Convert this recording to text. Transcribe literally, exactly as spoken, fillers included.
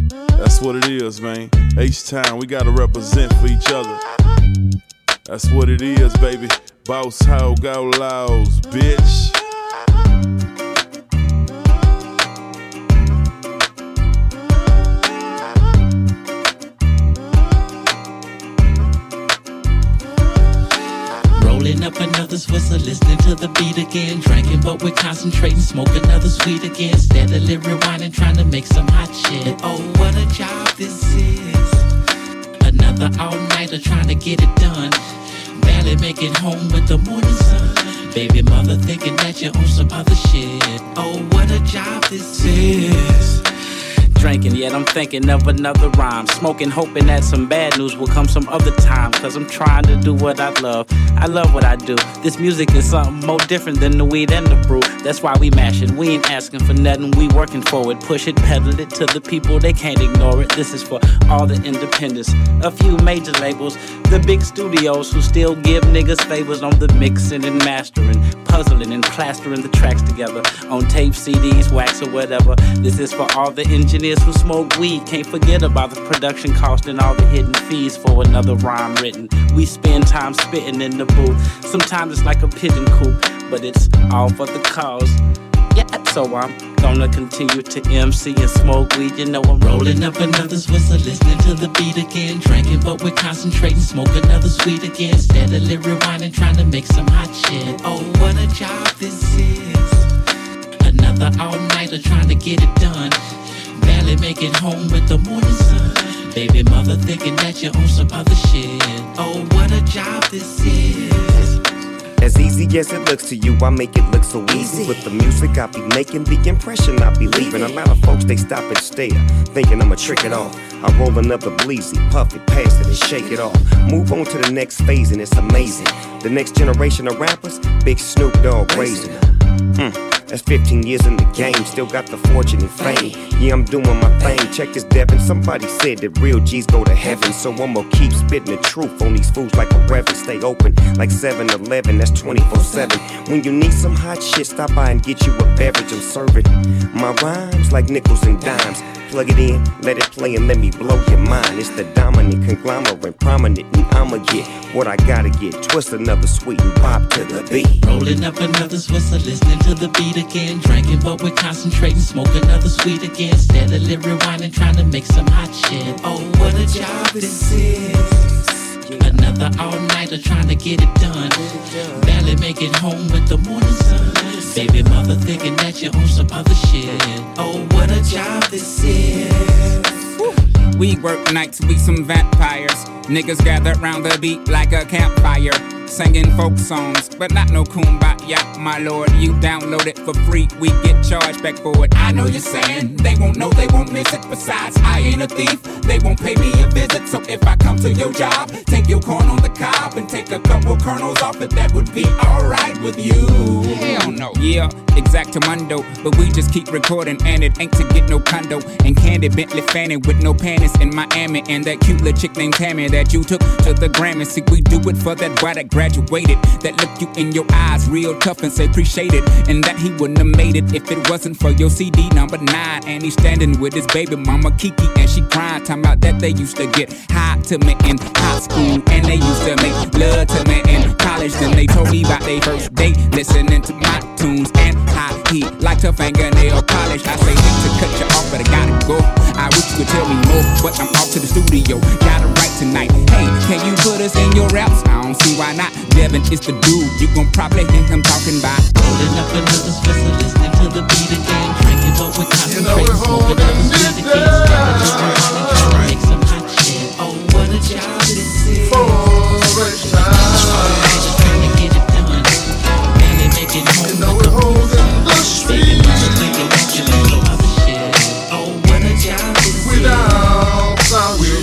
That's what it is, man. H-Town, we gotta represent for each other. That's what it is, baby. Boss hog outlaws, bitch. Rolling up another Swisser, listening to the beat again. Drinking, but we're concentrating, smoke another sweet again. Steadily rewinding, trying to make some hot shit. Oh, what a job this is. Another all-nighter trying to get it done. Barely make it home with the morning sun. Baby mother thinking that you're on some other shit. Oh, what a job this is. Drinking, yet I'm thinking of another rhyme. Smoking, hoping that some bad news will come some other time. Cause I'm trying to do what I love. I love what I do. This music is something more different than the weed and the brew. That's why we mash it. We ain't asking for nothing, we working for it. Push it, pedal it to the people, they can't ignore it. This is for all the independents. A few major labels, the big studios who still give niggas favors on the mixing and mastering, puzzling and plastering the tracks together on tape, C Ds, wax or whatever. This is for all the engineers who smoke weed. Can't forget about the production cost and all the hidden fees for another rhyme written. We spend time spitting in the booth. Sometimes it's like a pigeon coop, but it's all for the cause. Yeah, so I'm gonna continue to M C and smoke weed. You know I'm rolling up another Swisser, listening to the beat again. Drinking, but we're concentrating, smoke another sweet again. Steadily rewinding, trying to make some hot shit. Oh, what a job this is. Another all-nighter trying to get it done. Barely make it home with the morning sun. Baby mother thinking that you're on some other shit. Oh, what a job this is. As easy as it looks to you, I make it look so easy. With the music I be making, the impression I be leaving. A lot of folks, they stop and stare, thinking I'ma trick it off. I roll another bleezy, puff it, pass it, and shake it off. Move on to the next phase, and it's amazing. The next generation of rappers, Big Snoop Dogg raising. Hmm. That's fifteen years in the game, still got the fortune and fame. Yeah, I'm doing my thing, check this Devin. Somebody said that real G's go to heaven, so I'ma keep spitting the truth on these fools like a reverend. Stay open like seven eleven, that's twenty-four seven. When you need some hot shit, stop by and get you a beverage. I'm serving my rhymes like nickels and dimes. Plug it in, let it play and let me blow your mind. It's the dominant conglomerate, prominent, and I'ma get what I gotta get. Twist another sweet and pop to the beat. Rolling up another Swisser, listening to the beat again. Drinking, but we're concentrating, smoke another sweet again. Steadily rewinding, trying to make some hot shit. Oh, what a job this is. Another all-nighter trying to get it done. Barely make it home with the morning sun. Baby mother thinking that you're on some other shit. Oh, what a job this is. We work nights, we some vampires. Niggas gather round the beat like a campfire. Singing folk songs, but not no kumbaya, my lord. You download it for free, we get charged back for it. I know you're saying they won't know, they won't miss it. Besides, I ain't a thief, they won't pay me a visit. So if I come to your job, take your corn on the cob and take a couple kernels off it, that would be alright with you. Hell no. Yeah, exactamundo, but we just keep recording and it ain't to get no condo. And Candy Bentley Fanning with no panties in Miami. And that cute little chick named Tammy that you took to the Grammy. See, we do it for that boy that graduated, that look you in your eyes real tough and say appreciate it. And that he wouldn't have made it if it wasn't for your C D number nine. And he's standing with his baby mama Kiki and she crying, talking about that they used to get high to me in high school. And they used to make love to me in college. Then they told me about their first date, listening to my tunes and how he liked her fingernail polish. I say hate to cut you off, but I gotta go. I wish you could tell me more, but I'm off to the studio. Gotta write tonight. Hey, can you put us in your raps? I don't see why not. Devin is the dude you gon' probably hear him talking about. Rolling up another Swisser, listening to the beat again. Drinking, but we're concentrating, smoking another sweet again.